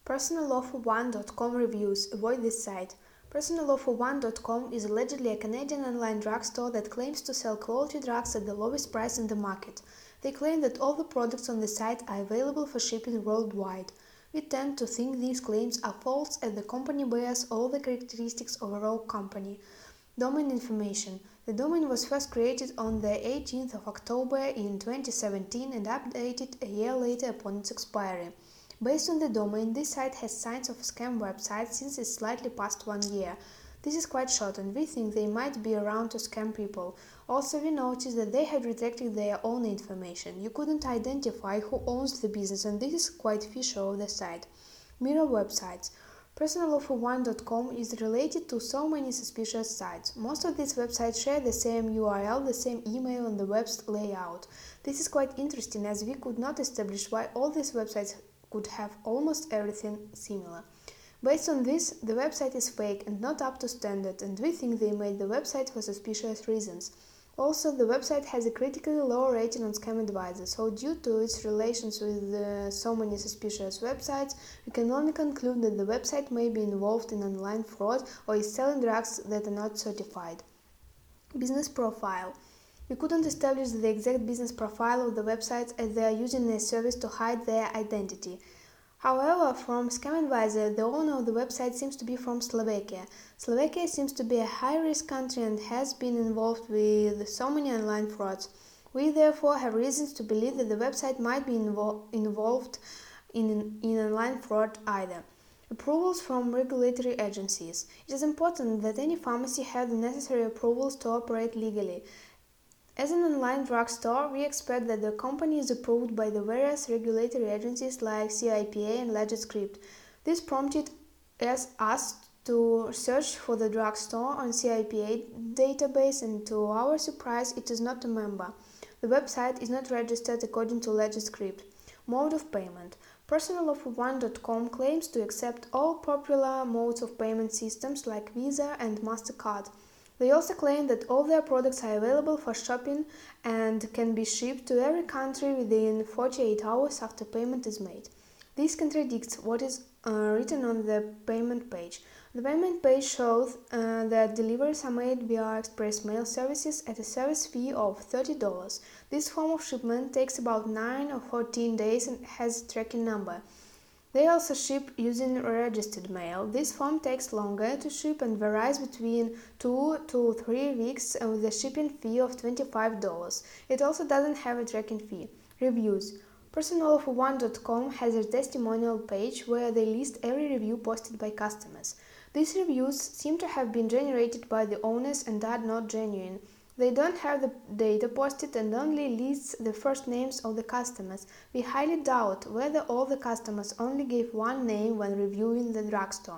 Personaloffer1.com reviews. Avoid this site. Personaloffer1.com is allegedly a Canadian online drugstore that claims to sell quality drugs at the lowest price in the market. They claim that all the products on the site are available for shipping worldwide. We tend to think these claims are false, as the company bears all the characteristics of a rogue company. Domain information. The domain was first created on the 18th of October in 2017 and updated a year later upon its expiry. Based on the domain, this site has signs of a scam website since it's slightly past 1 year. This is quite short, and we think they might be around to scam people. Also, we noticed that they had retracted their own information. You couldn't identify who owns the business, and this is quite fishy of the site. Mirror websites. Personaloffer1.com is related to so many suspicious sites. Most of these websites share the same URL, the same email, and the web's layout. This is quite interesting, as we could not establish why all these websites could have almost everything similar. Based on this, the website is fake and not up to standard, and we think they made the website for suspicious reasons. Also, the website has a critically low rating on Scam Advisor, so due to its relations with so many suspicious websites, we can only conclude that the website may be involved in online fraud or is selling drugs that are not certified. Business profile. We couldn't establish the exact business profile of the websites, as they are using a service to hide their identity. However, from Scam Advisor, the owner of the website seems to be from Slovakia. Slovakia seems to be a high-risk country and has been involved with so many online frauds. We therefore have reasons to believe that the website might be involved in online fraud either. Approvals from regulatory agencies. It is important that any pharmacy have the necessary approvals to operate legally. As an online drugstore, we expect that the company is approved by the various regulatory agencies like CIPA and LegitScript. This prompted us to search for the drugstore on CIPA database, and to our surprise, it is not a member. The website is not registered according to LegitScript. Mode of payment. Personaloffer1.com claims to accept all popular modes of payment systems like Visa and MasterCard. They also claim that all their products are available for shopping and can be shipped to every country within 48 hours after payment is made. This contradicts what is written on the payment page. The payment page shows that deliveries are made via express mail services at a service fee of $30. This form of shipment takes about 9 or 14 days and has a tracking number. They also ship using registered mail. This form takes longer to ship and varies between 2 to 3 weeks with a shipping fee of $25. It also doesn't have a tracking fee. Reviews. Personaloffer1.com has a testimonial page where they list every review posted by customers. These reviews seem to have been generated by the owners and are not genuine. They don't have the data posted and only lists the first names of the customers. We highly doubt whether all the customers only gave one name when reviewing the drugstore.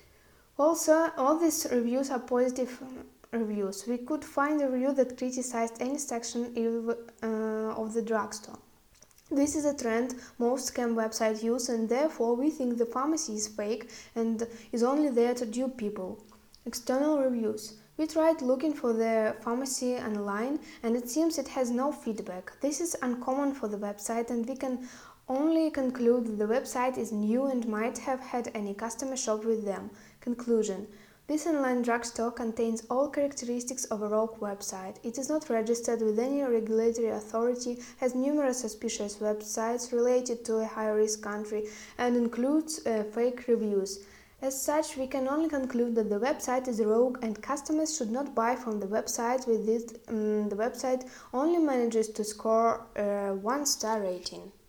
Also, all these reviews are positive reviews. We could find a review that criticized any section of the drugstore. This is a trend most scam websites use, and therefore we think the pharmacy is fake and is only there to dupe people. External reviews. We tried looking for the pharmacy online, and it seems it has no feedback. This is uncommon for the website, and we can only conclude that the website is new and might have had any customer shop with them. Conclusion. This online drugstore contains all characteristics of a rogue website. It is not registered with any regulatory authority, has numerous suspicious websites related to a high-risk country, and includes fake reviews. As such, we can only conclude that the website is rogue and customers should not buy from the website with this. The website only manages to score a 1-star rating.